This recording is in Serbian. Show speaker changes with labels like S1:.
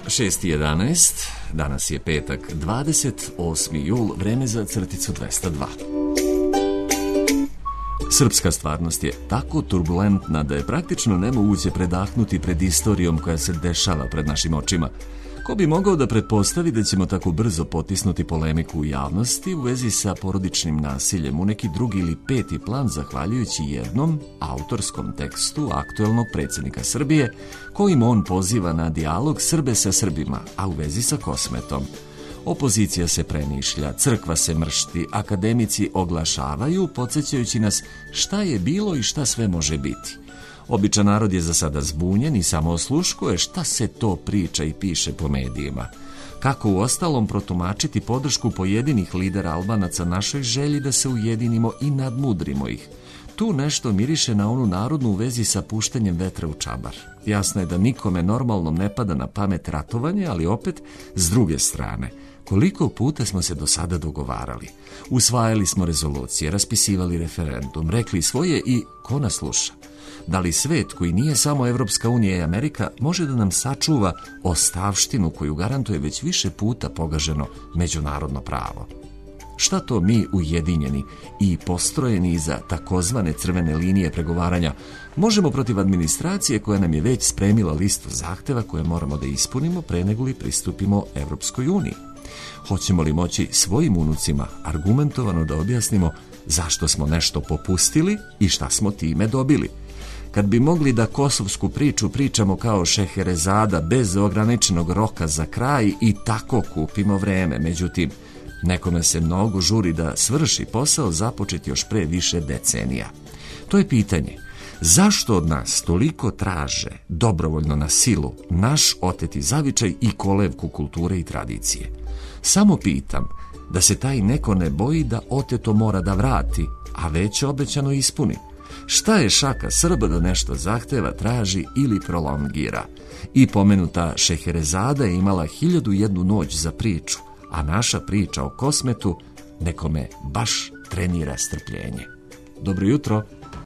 S1: 6:11, danas je petak, 28. jul, vreme za crticu 202. Srpska stvarnost je tako turbulentna da je praktično nemoguće predahnuti pred istorijom koja se dešava pred našim očima. Ko bi mogao da pretpostavi da ćemo tako brzo potisnuti polemiku u javnosti u vezi sa porodičnim nasiljem u neki drugi ili peti plan zahvaljujući jednom autorskom tekstu aktuelnog predsjednika Srbije kojim on poziva na dijalog Srbe sa Srbima, a u vezi sa Kosmetom. Opozicija se premišlja, crkva se mršti, akademici oglašavaju, podsjećajući nas šta je bilo i šta sve može biti. Običan narod je za sada zbunjen i samo osluškuje šta se to priča i piše po medijima. Kako u ostalom protumačiti podršku pojedinih lidera Albanaca našoj želji da se ujedinimo i nadmudrimo ih. Tu nešto miriše na onu narodnu u vezi sa puštanjem vetra u čabar. Jasno je da nikome normalnom ne pada na pamet ratovanje, ali opet, s druge strane, koliko puta smo se do sada dogovarali. Usvajali smo rezolucije, raspisivali referendum, rekli svoje i ko nas sluša? Da li svet koji nije samo Evropska unija i Amerika može da nam sačuva ostavštinu koju garantuje već više puta pogaženo međunarodno pravo? Šta to mi ujedinjeni i postrojeni iza takozvane crvene linije pregovaranja možemo protiv administracije koja nam je već spremila listu zahteva koje moramo da ispunimo pre nego li pristupimo Evropskoj uniji? Hoćemo li moći svojim unucima argumentovano da objasnimo zašto smo nešto popustili i šta smo time dobili? Kad bi mogli da kosovsku priču pričamo kao Šeherezada bez ograničenog roka za kraj i tako kupimo vreme, međutim, nekome se mnogo žuri da svrši posao započet još pre više decenija. To je pitanje, zašto od nas toliko traže dobrovoljno na silu naš oteti zavičaj i kolevku kulture i tradicije? Samo pitam da se taj neko ne boji da oteto mora da vrati, a već obećano ispuni. Šta je šaka Srba da nešto zahteva, traži ili prolongira? I pomenuta Šeherezada je imala 1001 noć za priču, a naša priča o Kosmetu nekome baš trenira strpljenje. Dobro jutro!